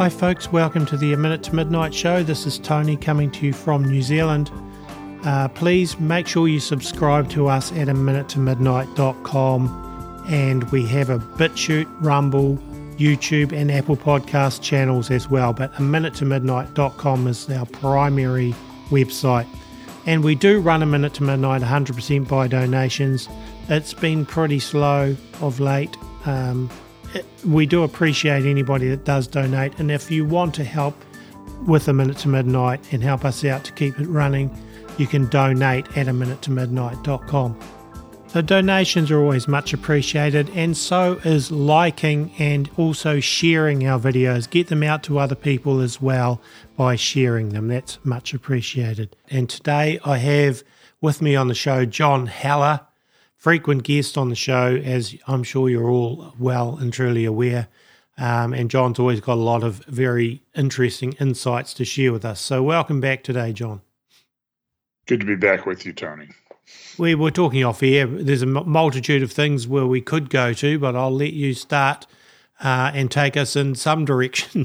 Hi folks, welcome to the A Minute to Midnight show. This is Tony coming to you from New Zealand. Please make sure you subscribe to us at aminutomidnight.com, and we have a BitChute, Rumble, YouTube and Apple Podcast channels as well, but aminutomidnight.com is our primary website. And we do run A Minute to Midnight 100% by donations. It's been pretty slow of late. We do appreciate anybody that does donate, and if you want to help with A Minute to Midnight and help us out to keep it running, you can donate at aminutomidnight.com. So donations are always much appreciated, and so is liking and also sharing our videos. Get them out to other people as well by sharing them. That's much appreciated. And today I have with me on the show John Haller, frequent guest on the show, as I'm sure you're all well and truly aware. And John's always got a lot of very interesting insights to share with us. So welcome back today, John. Good to be back with you, Tony. We were talking off air. There's a multitude of things where we could go to, but I'll let you start and take us in some direction.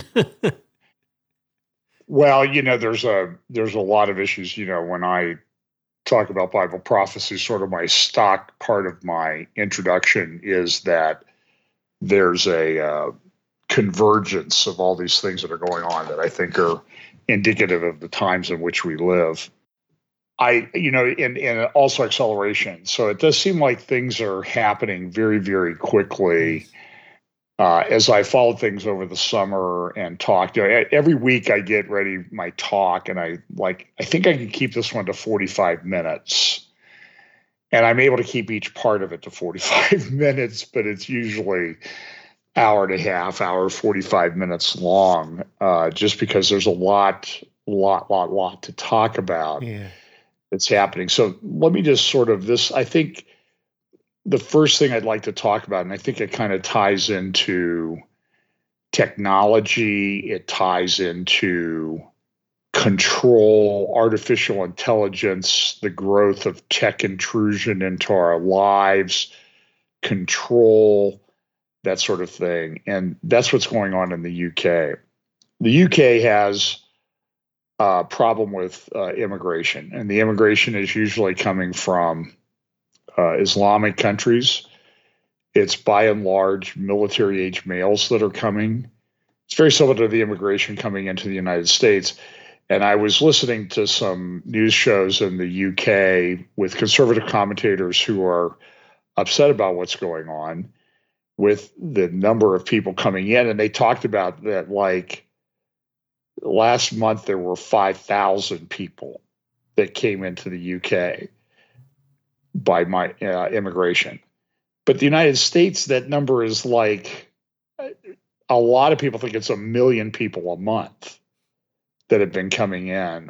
Well, there's a lot of issues. When I talk about Bible prophecy, sort of my stock part of my introduction is that there's a convergence of all these things that are going on that I think are indicative of the times in which we live. And also acceleration. So it does seem like things are happening very, very quickly. As I followed things over the summer and talked, every week I get ready my talk, and I think I can keep this one to 45 minutes, and I'm able to keep each part of it to 45 minutes, but it's usually hour and a half, hour 45 minutes long, just because there's a lot to talk about. Yeah. That's happening. So let me just I think the first thing I'd like to talk about, and I think it kind of ties into technology, it ties into control, artificial intelligence, the growth of tech intrusion into our lives, control, that sort of thing. And that's what's going on in the UK. The UK has problem with immigration, and the immigration is usually coming from Islamic countries. It's by and large military-age males that are coming. It's very similar to the immigration coming into the United States. And I was listening to some news shows in the UK with conservative commentators who are upset about what's going on with the number of people coming in, and they talked about that last month, there were 5,000 people that came into the UK by my immigration. But the United States, that number is a lot of people think it's 1 million people a month that have been coming in.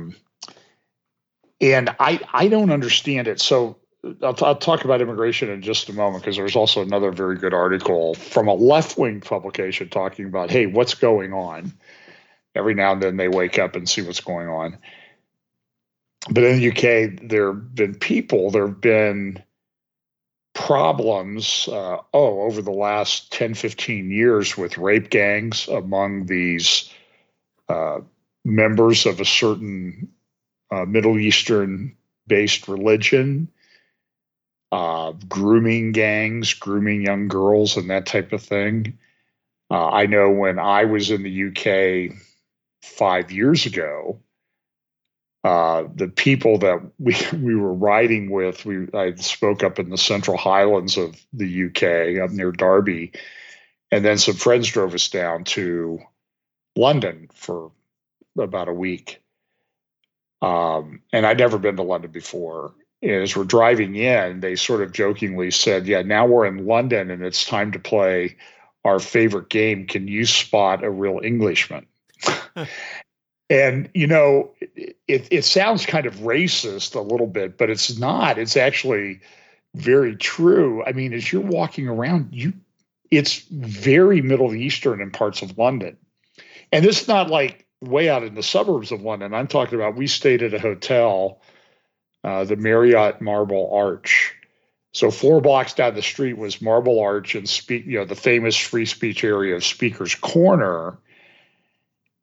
And I don't understand it. So I'll talk about immigration in just a moment, because there's also another very good article from a left-wing publication talking about, hey, what's going on? Every now and then they wake up and see what's going on. But in the UK, there have been problems over the last 10, 15 years with rape gangs among these members of a certain Middle Eastern-based religion, grooming gangs, grooming young girls and that type of thing. I know when I was in the UK 5 years ago, the people that we were riding with, I spoke up in the Central Highlands of the UK, up near Derby, and then some friends drove us down to London for about a week. And I'd never been to London before. And as we're driving in, they sort of jokingly said, "Yeah, now we're in London and it's time to play our favorite game. Can you spot a real Englishman?" And, it sounds kind of racist a little bit, but it's not. It's actually very true. I mean, as you're walking around, it's very Middle Eastern in parts of London. And this is not like way out in the suburbs of London. I'm talking about, we stayed at a hotel, the Marriott Marble Arch. So 4 blocks down the street was Marble Arch and the famous free speech area of Speaker's Corner.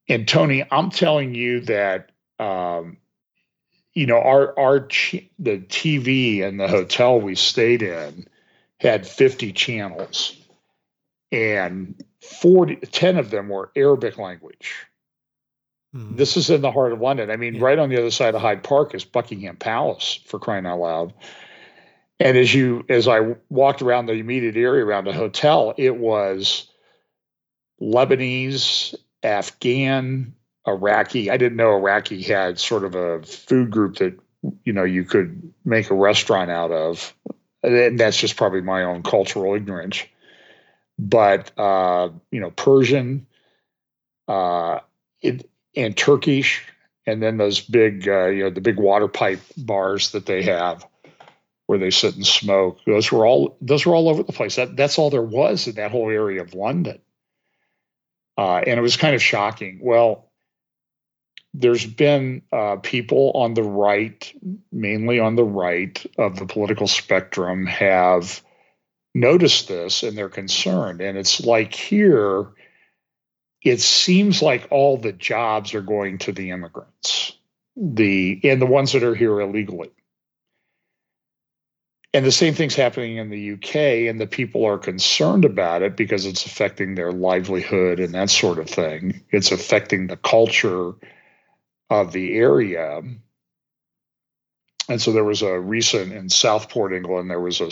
And Tony, I'm telling you that, the TV in the hotel we stayed in had 50 channels, and 10 of them were Arabic language. This is in the heart of London. I mean, right on the other side of Hyde Park is Buckingham Palace, for crying out loud. And as I walked around the immediate area around the hotel, it was Lebanese, Afghan, Iraqi. I didn't know Iraqi had sort of a food group that, you could make a restaurant out of. And that's just probably my own cultural ignorance. But, Persian, and Turkish, and then those big, the big water pipe bars that they have where they sit and smoke. Those were all over the place. That's all there was in that whole area of London. And it was kind of shocking. Well, there's been people on the right, mainly on the right of the political spectrum, have noticed this and they're concerned. And it's like here, it seems like all the jobs are going to the immigrants, and the ones that are here illegally. And the same thing's happening in the UK, and the people are concerned about it because it's affecting their livelihood and that sort of thing. It's affecting the culture of the area. And so there was a recent in Southport, England, there was a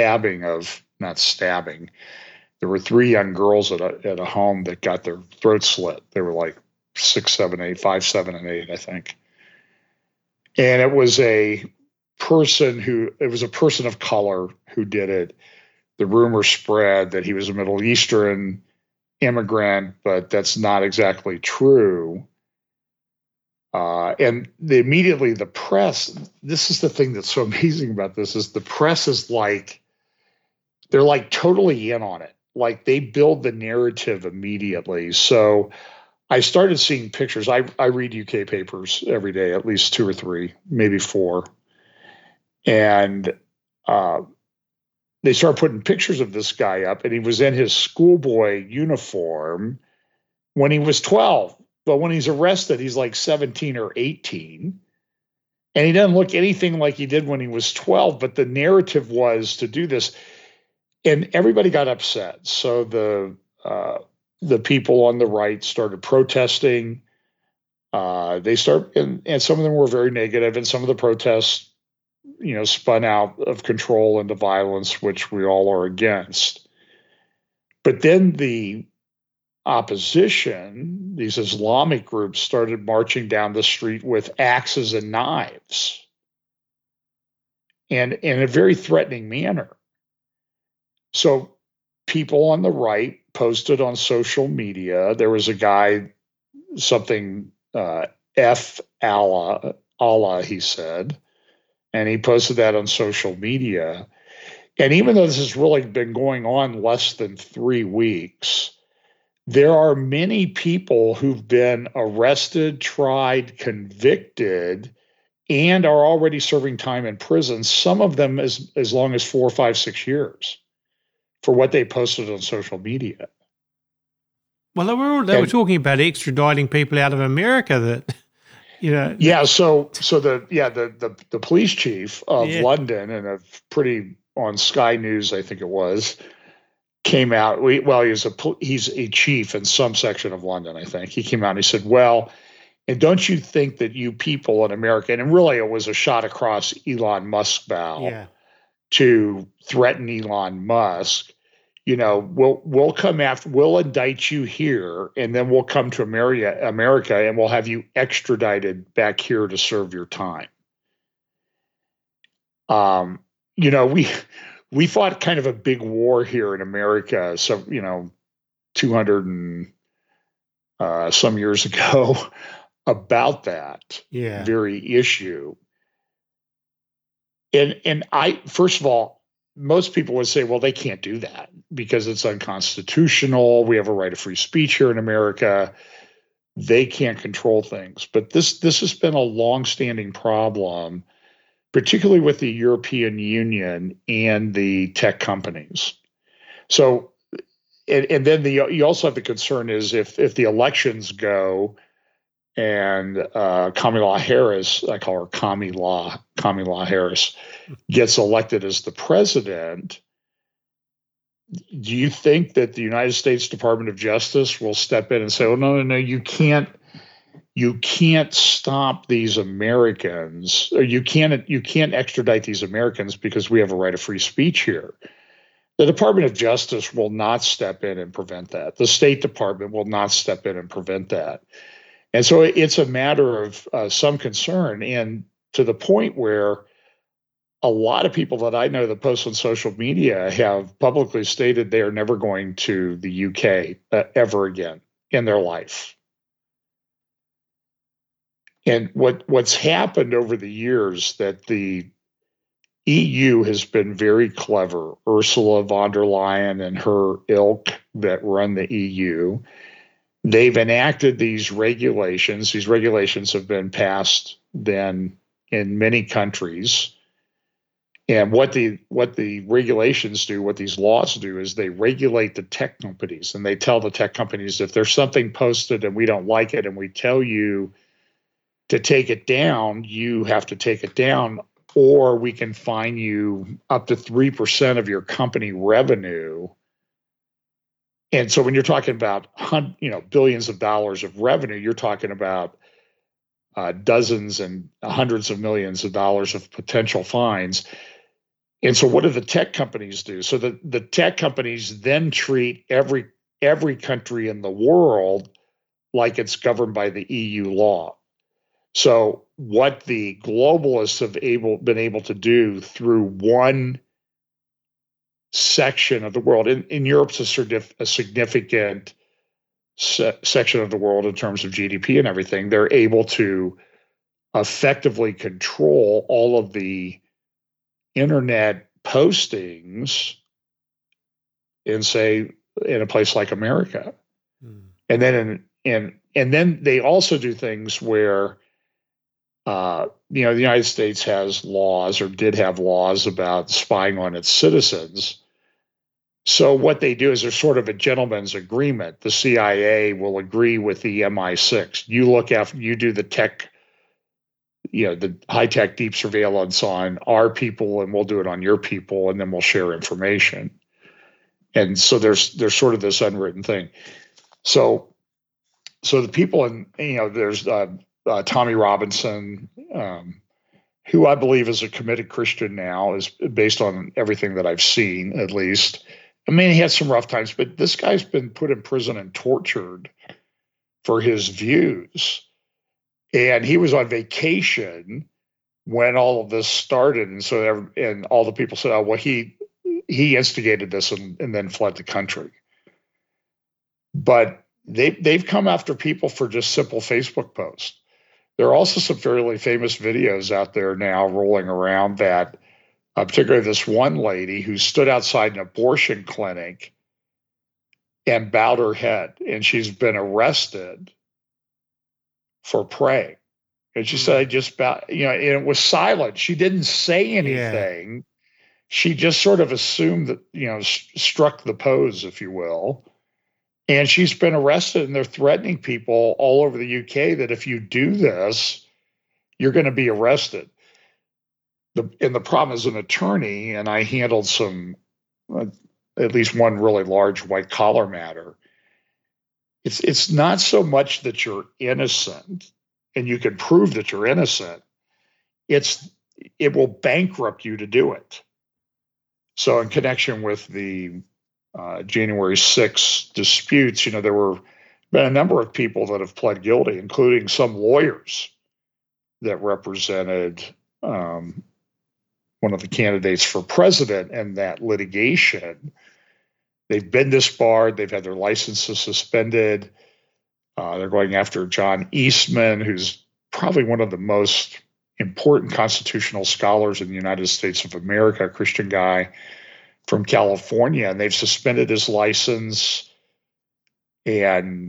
there were 3 young girls at a home that got their throats slit. They were like 6, 7, 8, 5, 7, and 8, I think. And it was a person of color who did it. The rumor spread that he was a Middle Eastern immigrant, but that's not exactly true. And immediately the press, this is the thing that's so amazing about this, is the press is like, they're like totally in on it. Like they build the narrative immediately. So I started seeing pictures. I read UK papers every day, at least 2 or 3, maybe 4. And they started putting pictures of this guy up, and he was in his schoolboy uniform when he was 12. But when he's arrested, he's like 17 or 18. And he doesn't look anything like he did when he was 12. But the narrative was to do this. And everybody got upset. So the people on the right started protesting. And some of them were very negative, and some of the protests, spun out of control into violence, which we all are against. But then the opposition, these Islamic groups, started marching down the street with axes and knives, and in a very threatening manner. So people on the right posted on social media. There was a guy, something F Allah, he said, and he posted that on social media. And even though this has really been going on less than 3 weeks, there are many people who've been arrested, tried, convicted, and are already serving time in prison, some of them as long as 4, 5, 6 years, for what they posted on social media. Well, they were talking about extraditing people out of America that, Yeah. So the police chief of London, and on Sky News, I think it was, came out. He's a chief in some section of London, I think. He came out and he said, well, and don't you think that you people in America, and really it was a shot across Elon Musk's bow to threaten Elon Musk, we'll come after, we'll indict you here, and then we'll come to America, and we'll have you extradited back here to serve your time. We fought kind of a big war here in America, so 200 and some years ago about that very issue. And first of all, most people would say, well, they can't do that because it's unconstitutional. We have a right of free speech here in America. They can't control things. But this has been a longstanding problem, particularly with the European Union and the tech companies. So, and then you also have the concern is if the elections go, and Kamala Harris, I call her Kamala Harris, gets elected as the president, do you think that the United States Department of Justice will step in and say, "Oh, no, you can't stop these Americans, or you can't extradite these Americans because we have a right of free speech here"? The Department of Justice will not step in and prevent that. The State Department will not step in and prevent that. And so it's a matter of some concern, and to the point where a lot of people that I know that post on social media have publicly stated they are never going to the UK ever again in their life. And what's happened over the years, that the EU has been very clever. Ursula von der Leyen and her ilk that run the EU, they've enacted these regulations. These regulations have been passed then in many countries. And what the regulations do, what these laws do, is they regulate the tech companies, and they tell the tech companies, if there's something posted and we don't like it and we tell you to take it down, you have to take it down, or we can fine you up to 3% of your company revenue. And so when you're talking about billions of dollars of revenue, you're talking about dozens and hundreds of millions of dollars of potential fines. And so what do the tech companies do? So the tech companies then treat every country in the world like it's governed by the EU law. So what the globalists have been able to do through one section of the world, in Europe's a significant section of the world in terms of GDP and everything, they're able to effectively control all of the internet postings in a place like America. And then and then they also do things where the United States has laws, or did have laws, about spying on its citizens. So what they do is there's sort of a gentleman's agreement. The CIA will agree with the MI6. You do the tech, the high-tech deep surveillance on our people, and we'll do it on your people, and then we'll share information. And so there's sort of this unwritten thing. So the people there's Tommy Robinson, who I believe is a committed Christian now, is based on everything that I've seen, at least. I mean, he had some rough times, but this guy's been put in prison and tortured for his views. And he was on vacation when all of this started. And all the people said, "Oh, well, he instigated this and then fled the country." But they've come after people for just simple Facebook posts. There are also some fairly famous videos out there now rolling around that, particularly this one lady who stood outside an abortion clinic and bowed her head, and she's been arrested for praying. And she said, "I just bowed," and it was silent. She didn't say anything. Yeah. She just sort of assumed that, struck the pose, if you will. And she's been arrested, and they're threatening people all over the UK that if you do this, you're going to be arrested. And the problem as an attorney, and I handled some, at least one really large white collar matter. It's not so much that you're innocent and you can prove that you're innocent. It will bankrupt you to do it. So in connection with the January 6th disputes, there were been a number of people that have pled guilty, including some lawyers that represented one of the candidates for president in that litigation. They've been disbarred. They've had their licenses suspended. They're going after John Eastman, who's probably one of the most important constitutional scholars in the United States of America, a Christian guy from California, and they've suspended his license. And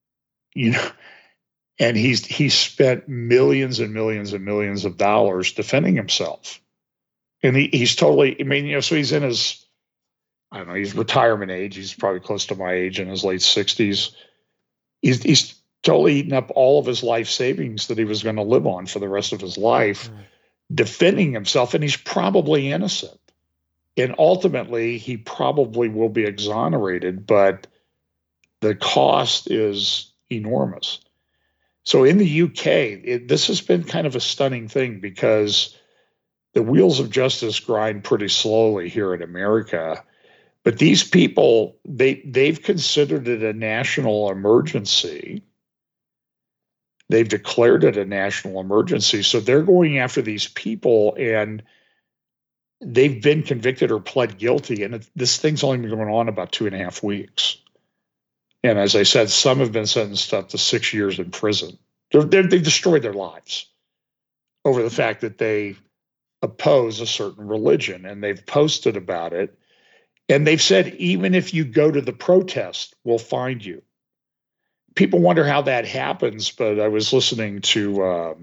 and he's spent millions and millions and millions of dollars defending himself. And he's totally, so he's in his, I don't know, he's retirement age. He's probably close to my age, in his late 60s. He's totally eaten up all of his life savings that he was going to live on for the rest of his life, defending himself, and he's probably innocent. And ultimately, he probably will be exonerated, but the cost is enormous. So in the UK, this has been kind of a stunning thing because the wheels of justice grind pretty slowly here in America. But these people, they've considered it a national emergency. They've declared it a national emergency. So they're going after these people, and they've been convicted or pled guilty. And this thing's only been going on about 2.5 weeks. And as I said, some have been sentenced up to 6 years in prison. They've destroyed their lives over the fact that they oppose a certain religion, and they've posted about it. And they've said, even if you go to the protest, we'll find you. People wonder how that happens, but I was listening to a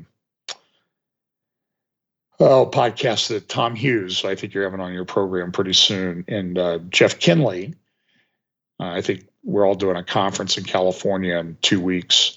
podcast that Tom Hughes, I think you're having on your program pretty soon, and Jeff Kinley. I think we're all doing a conference in California in 2 weeks,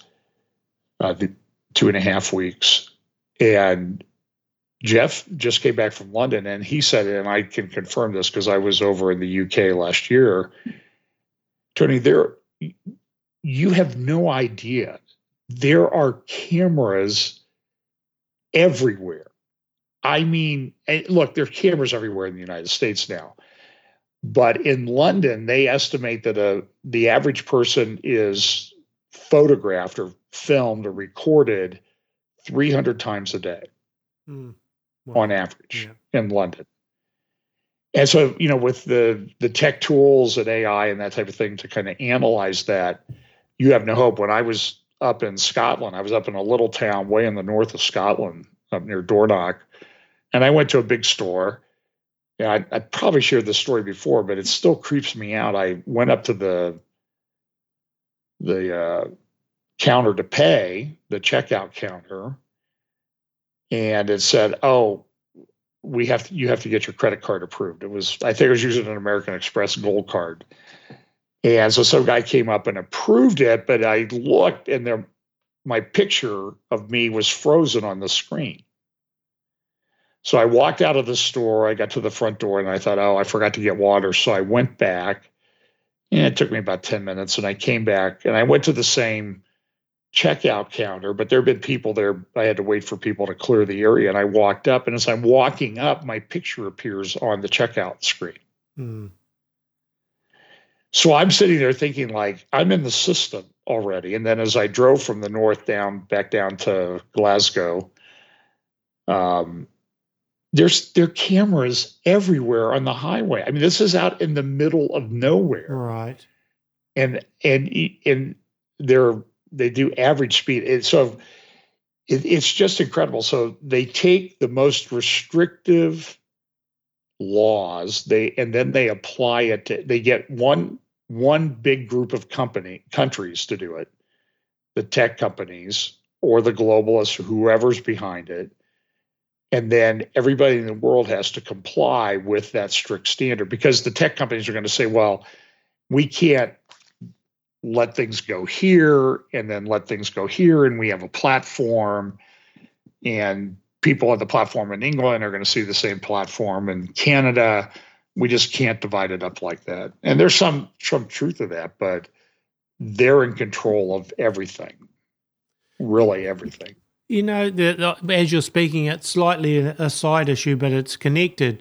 2.5 weeks. And Jeff just came back from London, and he said, and I can confirm this because I was over in the UK last year, Tony, you have no idea. There are cameras everywhere. I mean, look, there are cameras everywhere in the United States now. But in London, they estimate that the average person is photographed or filmed or recorded 300 times a day on average in London. And so, with the tech tools and AI and that type of thing to kind of analyze that, you have no hope. When I was up in Scotland, I was up in a little town way in the north of Scotland, up near Dornoch, and I went to a big store. Yeah, I probably shared this story before, but it still creeps me out. I went up to the counter to pay, the checkout counter, and it said, "Oh, you have to get your credit card approved." I think I was using an American Express Gold card, and so some guy came up and approved it. But I looked, and my picture of me was frozen on the screen. So I walked out of the store, I got to the front door, and I thought, oh, I forgot to get water. So I went back, and it took me about 10 minutes, and I came back, and I went to the same checkout counter, but there had been people there. I had to wait for people to clear the area, and I walked up, and as I'm walking up, my picture appears on the checkout screen. So I'm sitting there thinking, like, I'm in the system already. And then as I drove from the north back down to Glasgow, there are cameras everywhere on the highway. I mean, this is out in the middle of nowhere, right? And they do average speed. It's just incredible. So they take the most restrictive laws, and then they apply it to. They get one big group of countries to do it, the tech companies or the globalists, whoever's behind it. And then everybody in the world has to comply with that strict standard, because the tech companies are going to say, well, we can't let things go here and then let things go here. And we have a platform, and people on the platform in England are going to see the same platform in Canada. We just can't divide it up like that. And there's some truth to that, but they're in control of everything, really everything. As you're speaking, it's slightly a side issue, but it's connected.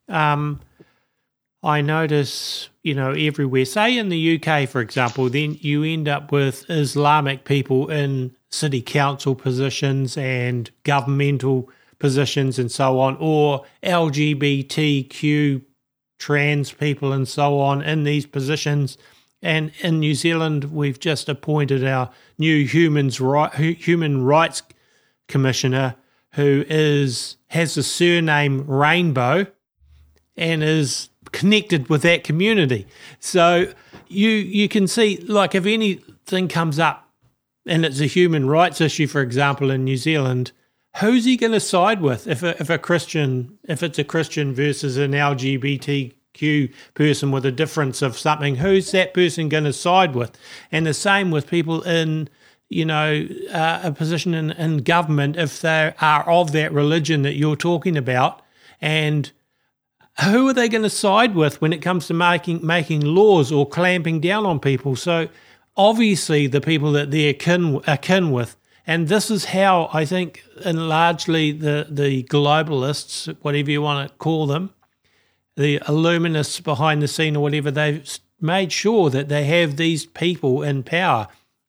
I notice, everywhere, say in the UK, for example, then you end up with Islamic people in city council positions and governmental positions and so on, or LGBTQ trans people and so on in these positions. And in New Zealand, we've just appointed our new human rights commissioner, who has the surname Rainbow and is connected with that community. So you can see, like, if anything comes up and it's a human rights issue, for example, in New Zealand, who's he going to side with? If it's a Christian versus an LGBTQ person with a difference of something, who's that person going to side with? And the same with people in a position in government if they are of that religion that you're talking about, and who are they going to side with when it comes to making laws or clamping down on people? So obviously the people that they're akin with, and this is how I think, and largely the globalists, whatever you want to call them, the illuminists behind the scene or whatever, they've made sure that they have these people in power,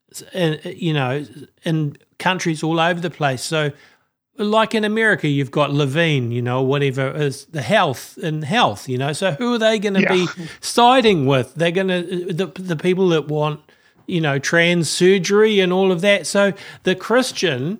in countries all over the place. So like in America, you've got Levine, whatever is the health. So who are they going to be siding with? They're going to, the people that want, trans surgery and all of that. So the Christian,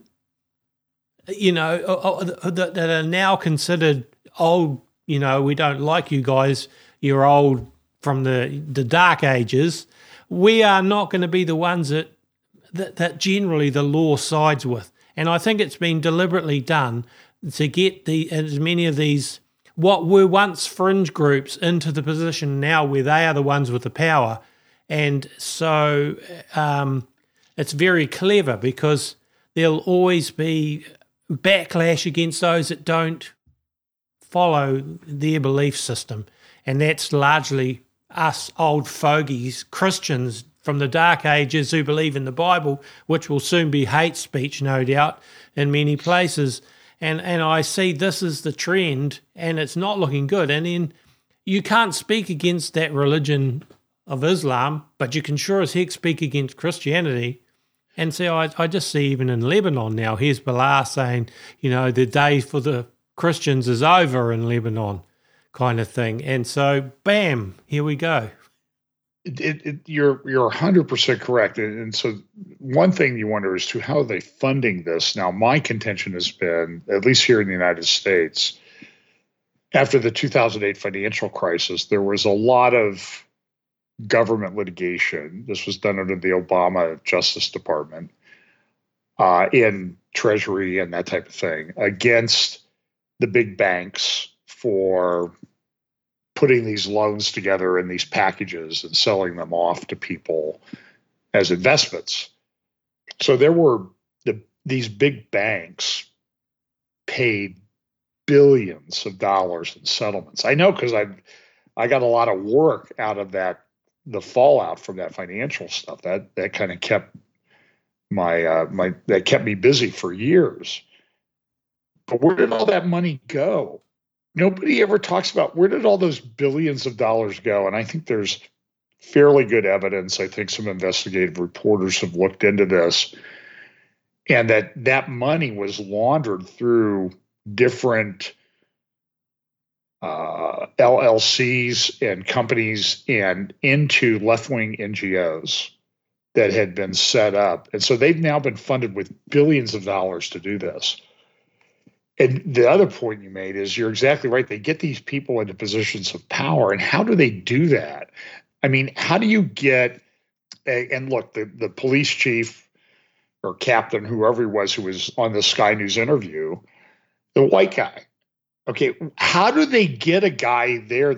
that are now considered old, we don't like you guys, you're old from the dark ages. We are not going to be the ones that generally the law sides with. And I think it's been deliberately done to get as many of these, what were once fringe groups, into the position now where they are the ones with the power. And so it's very clever because there'll always be backlash against those that don't follow their belief system. And that's largely us old fogies, Christians from the dark ages who believe in the Bible, which will soon be hate speech, no doubt, in many places. And I see this is the trend, and it's not looking good. And then you can't speak against that religion of Islam, but you can sure as heck speak against Christianity. And so I just see even in Lebanon now, here's Bilal saying, the day for the Christians is over in Lebanon, kind of thing. And so, bam, here we go. You're 100% correct. And so one thing you wonder is how are they funding this? Now, my contention has been, at least here in the United States, after the 2008 financial crisis, there was a lot of government litigation. This was done under the Obama Justice Department, in Treasury and that type of thing, against the big banks for putting these loans together in these packages and selling them off to people as investments. So there were these big banks paid billions of dollars in settlements. I know because I got a lot of work out of that, the fallout from that financial stuff. That kind of kept that kept me busy for years. But where did all that money go? Nobody ever talks about where did all those billions of dollars go. And I think there's fairly good evidence. I think some investigative reporters have looked into this, and that money was laundered through different LLCs and companies and into left-wing NGOs that had been set up. And so they've now been funded with billions of dollars to do this. And the other point you made is you're exactly right. They get these people into positions of power. And how do they do that? I mean, how do you get and look, the police chief or captain, whoever he was who was on the Sky News interview, the white guy. Okay, how do they get a guy there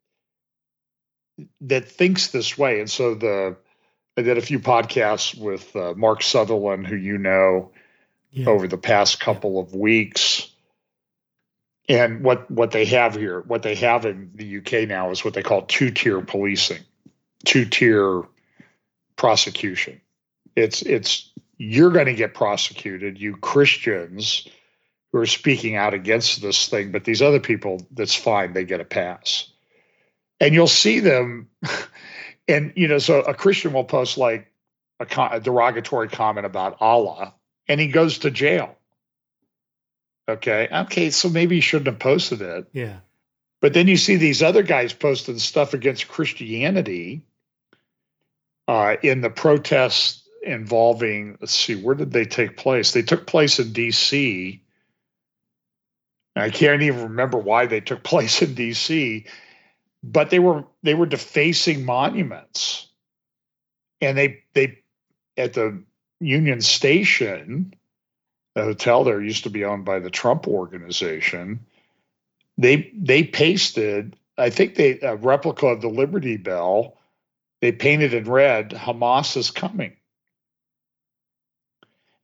that thinks this way? And so I did a few podcasts with Mark Sutherland, who over the past couple of weeks. And what they have here, what they have in the UK now is what they call two-tier policing, two-tier prosecution. It's you're going to get prosecuted, you Christians who are speaking out against this thing, but these other people, that's fine, they get a pass. And you'll see them, and so a Christian will post like a derogatory comment about Allah, and he goes to jail. Okay, so maybe he shouldn't have posted it. Yeah. But then you see these other guys posting stuff against Christianity in the protests involving, let's see, where did they take place? They took place in D.C. I can't even remember why they took place in D.C., but they were defacing monuments. And they at the Union Station, the hotel there used to be owned by the Trump organization. They pasted, I think a replica of the Liberty Bell. They painted in red, "Hamas is coming."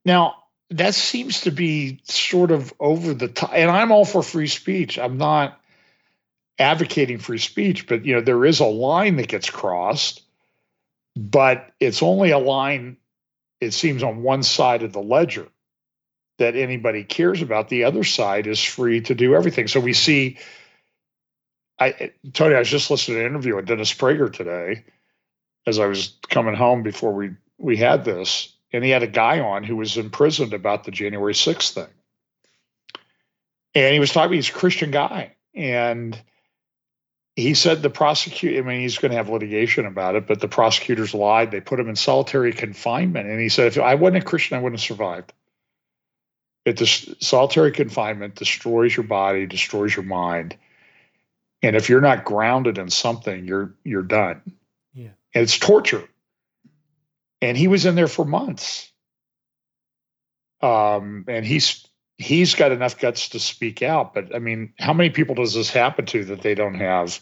Now, that seems to be sort of over the top, and I'm all for free speech. I'm not advocating free speech, but there is a line that gets crossed, but it's only a line, it seems, on one side of the ledger that anybody cares about. The other side is free to do everything. So we see, Tony, I was just listening to an interview with Dennis Prager today as I was coming home before we had this, and he had a guy on who was imprisoned about the January 6th thing. And he was talking, he's a Christian guy. And he said the prosecutor, he's going to have litigation about it, but the prosecutors lied. They put him in solitary confinement. And he said, if I wasn't a Christian, I wouldn't have survived. Solitary confinement destroys your body, destroys your mind. And if you're not grounded in something, you're done. Yeah. And it's torture. And he was in there for months. And he's got enough guts to speak out. But how many people does this happen to that they don't have?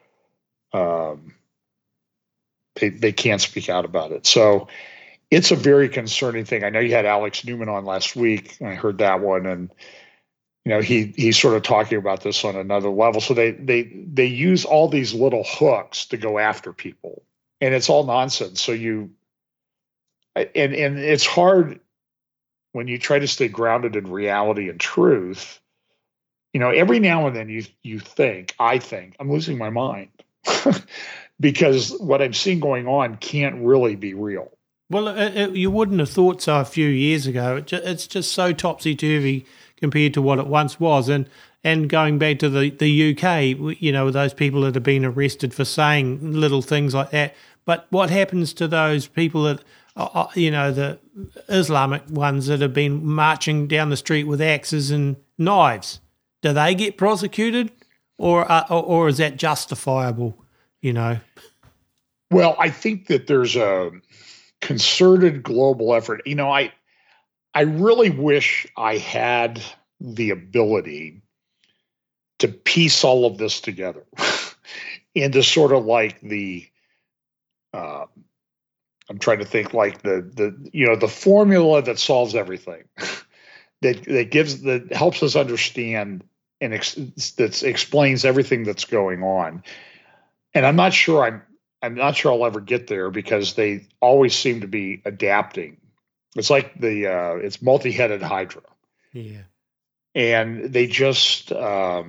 They can't speak out about it. So it's a very concerning thing. I know you had Alex Newman on last week. I heard that one, and he's sort of talking about this on another level. So they use all these little hooks to go after people, and it's all nonsense. So and it's hard when you try to stay grounded in reality and truth. Every now and then I think I'm losing my mind because what I'm seeing going on can't really be real. Well, you wouldn't have thought so a few years ago. It's just so topsy-turvy compared to what it once was. And going back to the UK, with those people that have been arrested for saying little things like that. But what happens to those people that, the Islamic ones that have been marching down the street with axes and knives? Do they get prosecuted, or is that justifiable? Well, I think that there's a concerted global effort. I really wish I had the ability to piece all of this together into sort of like I'm trying to think like the formula that solves everything, that helps us understand and that explains everything that's going on. And I'm not sure I'll ever get there because they always seem to be adapting. It's like it's multi-headed Hydra. Yeah. And they just they're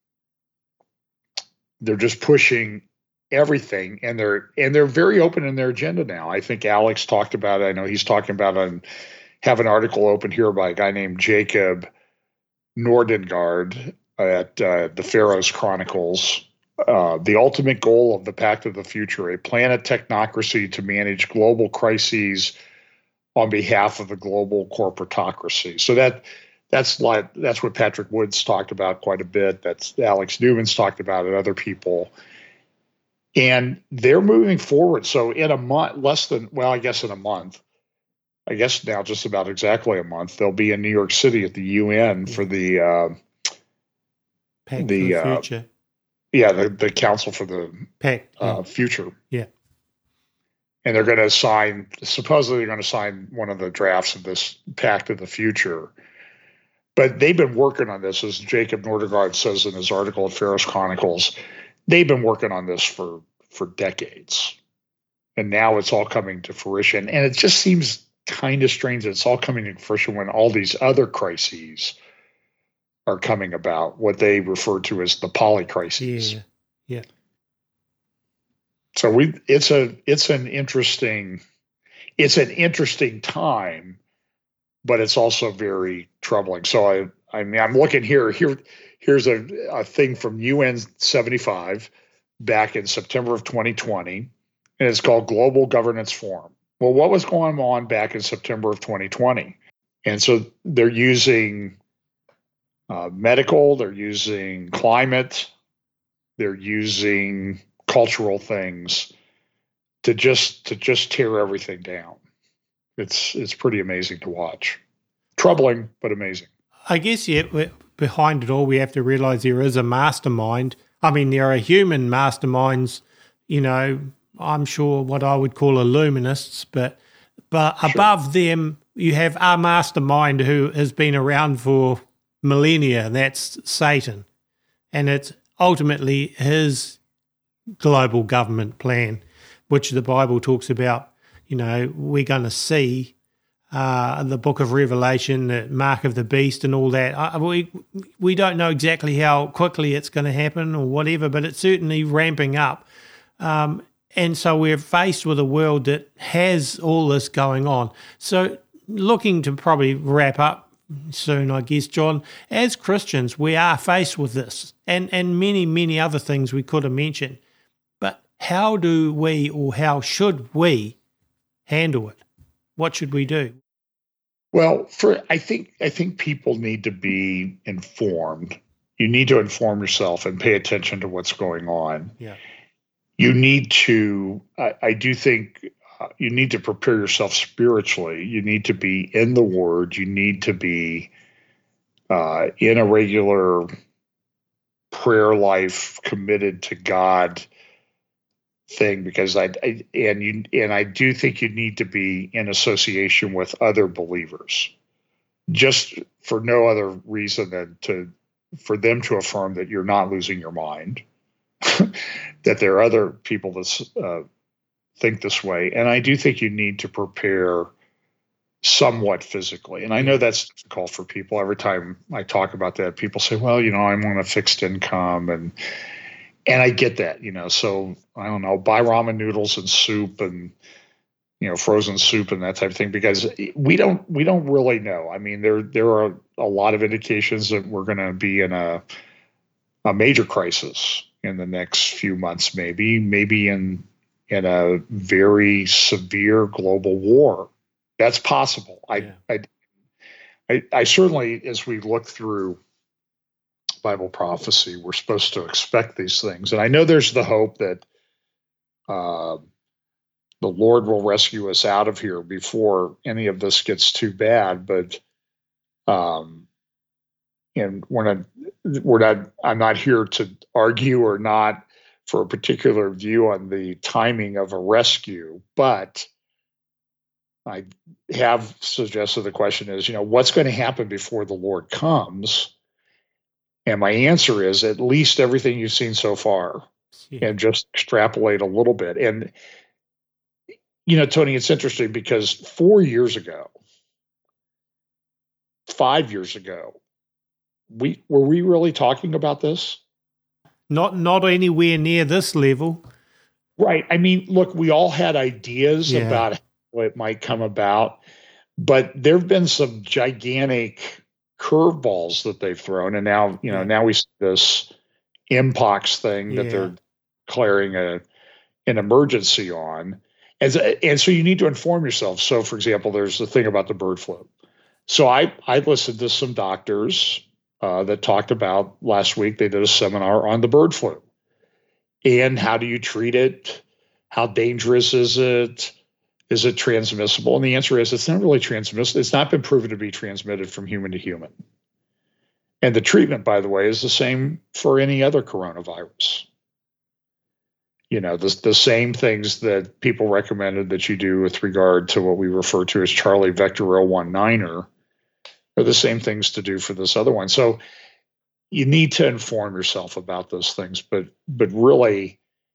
just pushing everything, and they're very open in their agenda now. I think Alex talked about it. I know he's talking about it. Have an article open here by a guy named Jacob Nordengard at the Pharaoh's Chronicles. The ultimate goal of the Pact of the Future, a planet technocracy to manage global crises on behalf of the global corporatocracy. So that's what Patrick Woods talked about quite a bit. That's Alex Newman's talked about it, other people. And they're moving forward. So in a month, in a month, I guess now just about exactly a month, they'll be in New York City at the UN for the Future. The Council for the Future. Yeah. And they're going to supposedly they're going to sign one of the drafts of this Pact of the Future. But they've been working on this, as Jacob Nordengard says in his article at Pharaoh's Chronicles. They've been working on this for decades. And now it's all coming to fruition. And it just seems kind of strange that it's all coming to fruition when all these other crises are coming about, what they refer to as the polycrises. Yeah. So it's an interesting time, but it's also very troubling. So I'm looking here. Here's a thing from UN 75 back in September of 2020, and it's called Global Governance Forum. Well, what was going on back in September of 2020? And so they're using medical, they're using climate, they're using cultural things to just tear everything down. It's pretty amazing to watch. Troubling, but amazing. I guess, behind it all, we have to realize there is a mastermind. There are human masterminds, I'm sure what I would call illuminists, but But above them, you have our mastermind who has been around for millennia, and that's Satan. And it's ultimately his global government plan, which the Bible talks about. We're going to see the book of Revelation, the mark of the beast and all that. We don't know exactly how quickly it's going to happen or whatever, but it's certainly ramping up. And so we're faced with a world that has all this going on. So looking to probably wrap up soon, I guess, John, as Christians, we are faced with this and many, many other things we could have mentioned. But how do we, or how should we handle it? What should we do? Well, I think people need to be informed. You need to inform yourself and pay attention to what's going on. Yeah. You need to, I do think you need to prepare yourself spiritually. You need to be in the Word. You need to be in a regular prayer life, committed to God thing, because I do think you need to be in association with other believers, just for no other reason than for them to affirm that you're not losing your mind, that there are other people that think this way. And I do think you need to prepare somewhat physically. And I know that's difficult for people. Every time I talk about that, people say, well, I'm on a fixed income, and I get that, so I don't know, buy ramen noodles and soup and, frozen soup and that type of thing, because we don't really know. I mean, there are a lot of indications that we're going to be in a major crisis in the next few months, maybe in a very severe global war. That's possible. I certainly, as we look through Bible prophecy, we're supposed to expect these things. And I know there's the hope that the Lord will rescue us out of here before any of this gets too bad. But and I'm not here to argue or not for a particular view on the timing of a rescue, but I have suggested the question is, what's going to happen before the Lord comes? And my answer is at least everything you've seen so far, and just extrapolate a little bit. And, Tony, it's interesting because 4 years ago, 5 years ago, were we really talking about this? Not anywhere near this level. Right. I mean, look, we all had ideas about how it might come about, but there have been some gigantic curveballs that they've thrown, and now now we see this mpox thing that they're declaring an emergency on, and so you need to inform yourself. So, for example, there's the thing about the bird flu. So I listened to some doctors that talked about last week. They did a seminar on the bird flu and how do you treat it? How dangerous is it? Is it transmissible? And the answer is it's not really transmissible. It's not been proven to be transmitted from human to human. And the treatment, by the way, is the same for any other coronavirus. The same things that people recommended that you do with regard to what we refer to as Charlie Vector 019er are the same things to do for this other one. So you need to inform yourself about those things, but really,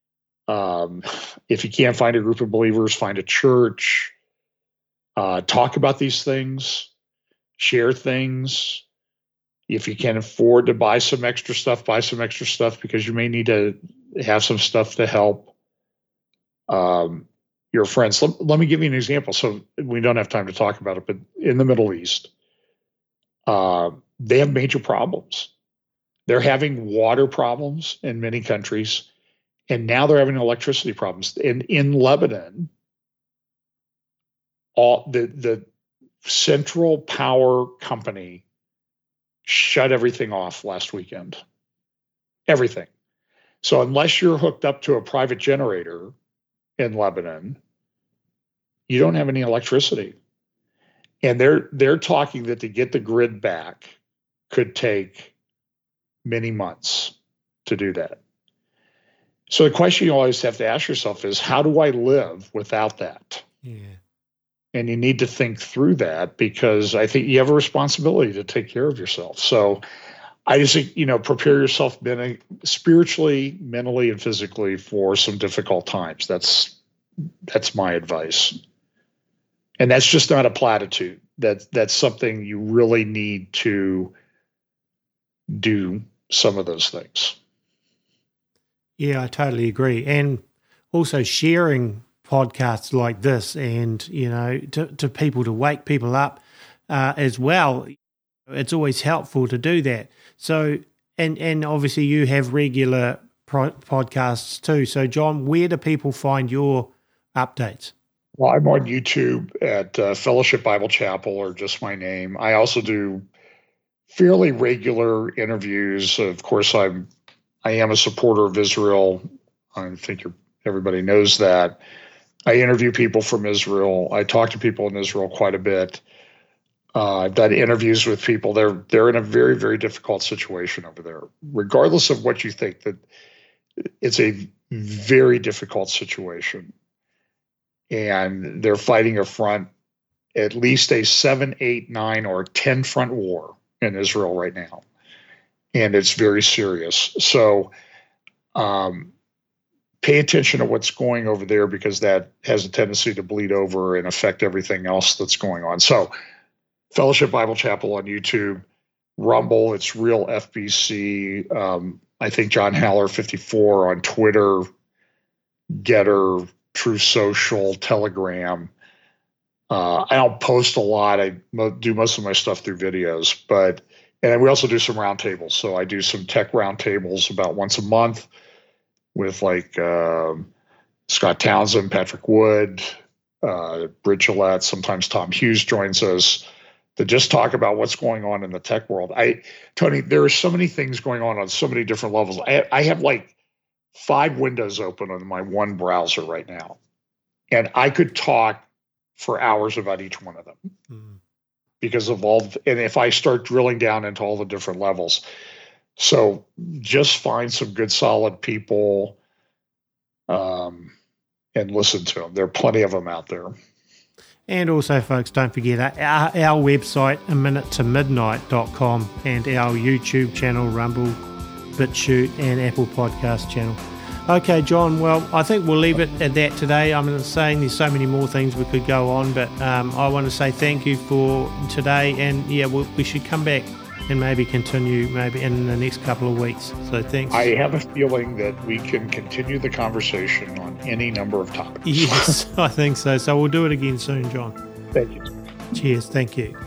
if you can't find a group of believers, find a church, talk about these things, share things. If you can afford to buy some extra stuff, because you may need to have some stuff to help your friends. Let me give you an example. So we don't have time to talk about it, but in the Middle East, they have major problems. They're having water problems in many countries, and now they're having electricity problems. In Lebanon, all the central power company shut everything off last weekend. Everything. So unless you're hooked up to a private generator in Lebanon, you don't have any electricity. And they're talking that to get the grid back could take many months to do that. So the question you always have to ask yourself is, how do I live without that? Yeah. And you need to think through that, because I think you have a responsibility to take care of yourself. So I just think, prepare yourself spiritually, mentally, and physically for some difficult times. That's my advice. And that's just not a platitude. That's something you really need to do, some of those things. Yeah, I totally agree. And also sharing podcasts like this and, to people, to wake people up as well. It's always helpful to do that. So, and obviously you have regular podcasts too. So, John, where do people find your updates? Well, I'm on YouTube at Fellowship Bible Chapel, or just my name. I also do fairly regular interviews. Of course, I am a supporter of Israel. I think everybody knows that. I interview people from Israel. I talk to people in Israel quite a bit. I've done interviews with people. They're in a very, very difficult situation over there. Regardless of what you think, that it's a very difficult situation. And they're fighting a front, at least a 7, 8, 9, or 10 front war in Israel right now. And it's very serious. So pay attention to what's going over there, because that has a tendency to bleed over and affect everything else that's going on. So Fellowship Bible Chapel on YouTube, Rumble, it's Real FBC. I think John Haller 54 on Twitter, Getter, True Social, Telegram. I don't post a lot. I do most of my stuff through videos, and we also do some roundtables. So I do some tech roundtables about once a month with Scott Townsend, Patrick Wood, Britt Gillette. Sometimes Tom Hughes joins us to just talk about what's going on in the tech world. Tony, there are so many things going on so many different levels. I have 5 windows open on my one browser right now, and I could talk for hours about each one of them because of and if I start drilling down into all the different levels. So just find some good, solid people and listen to them. There are plenty of them out there. And also, folks, don't forget our website, aminutetomidnight.com, and our YouTube channel, Rumble, BitChute, and Apple Podcast channel. Okay, John, well, I think we'll leave it at that today. I'm saying there's so many more things we could go on, but I want to say thank you for today, and we should come back and maybe continue maybe in the next couple of weeks. So thanks. I have a feeling that we can continue the conversation on any number of topics. Yes, I think so. So we'll do it again soon, John. Thank you. Cheers. Thank you.